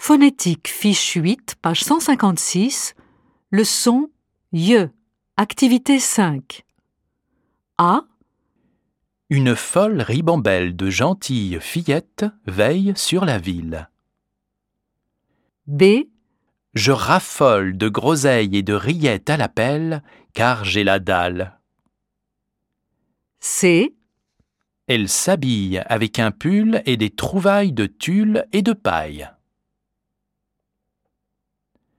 Phonétique, fiche 8, page 156, leçon YE, activité 5. A. Une folle ribambelle de gentilles fillettes veille sur la ville. B. Je raffole de groseilles et de rillettes à la pelle, car j'ai la dalle. C. Elle s'habille avec un pull et des trouvailles de tulle et de paille.